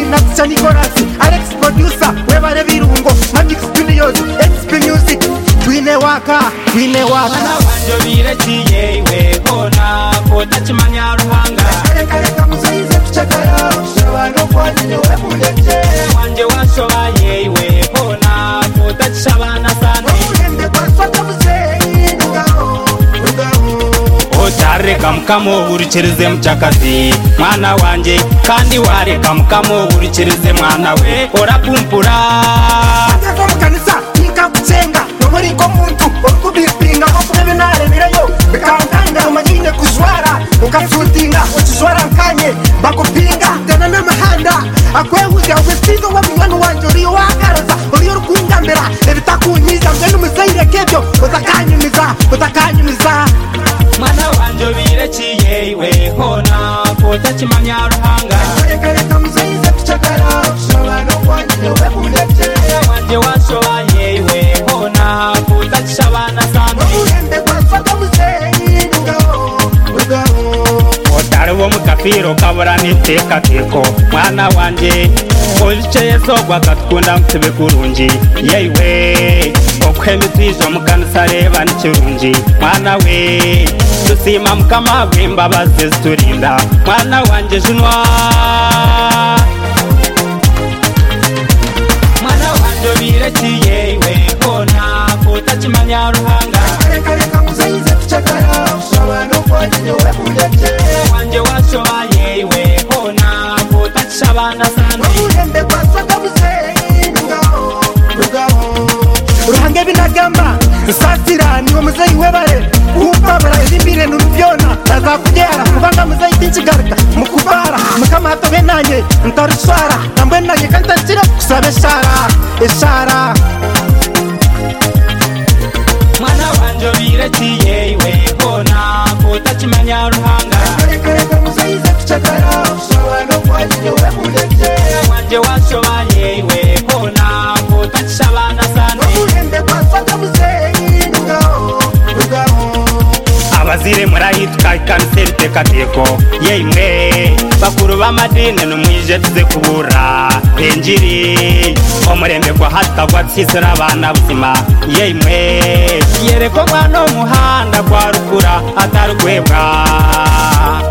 Natsha Nicholas, Alex producer, webare birungo, Magic Studios, XP Music, twine waka. Mwana wanje biretiye iwe kona kotachimanya ruhanga Kareka musayize kuchakara, shabano kwanyine webulete. wanje washobaye iwe kona kotachishabana sane Urende kwa swata muzeyi, nugaho. otareka mukamo urikirize mchakazi mwana wanje kandi wareka mukamo urikirize mwana we orapumpura Ateva mukanisa, nikakuchenga, nomori ko muntu, orukubipinga, okurebe naremirayo, bikantanga amanyine kuzwara, ukasutinga, ukizwara nkanye, bakupinga, dana n'amahanda, akwehuza, ubipinga wa mwana wanje, uriyo wakaraza, uriyo rukungambira, ebitakunyiza, mbene umuzayire kebyo, utakanyumiza. mwana wanje birekiye iwe kona kotachimanya ruhanga Kareka musayize kuchakara, shabano kwanyine webulete. wanje washobaye iwe kona kotachishabana sane Urende kwa swata muzeyi, nugaho. otariwo mukapiro kabura nitekateko mwana wanje olikeye sogwa katukunda mutibe kurungi yeiwe okwemitizo mukanisa reba nikirungi mwana we tusima mukama bw'imbabazi ziturinda mwana wanje junwa mwana wanje birekiye iwe kona kotachimanya ruhanga Kareka musayize kuchakara, shabano kwanyine webulete. wanje washobaye iwe kona kotachishabana sane Urende kwa swata muzeyi, nugaho. Uruhange binagamba, nsasira niwo muzeyi webare, upabara izimbire nurubyona, nazakugera kubanga muzeyi tinchigarika, mukubara, mukamato benanye, ntarushwara, nambwe nanye kantakira kusaba eshara. mwana wanje birekiye iwe kona kotachimanya ruhanga Kareka musayize kuchakara, shabano kwanyine webulete. wanje washobaye iwe kona kotachishabana sane Urende kwa swata muzeyi, nugaho. abazire murayitwa ikanisa eritekateko yeimwe bakuru b'amadini numwije tuze kubura enjiri omurembe gwa hatakagwa tsisira abana buzima yeimwe yereko mwana omuhanda gwa rukura atarugwebwa